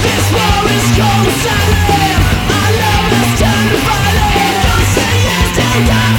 This war is cold silent. Our love is turned violent. Don't say yes to die.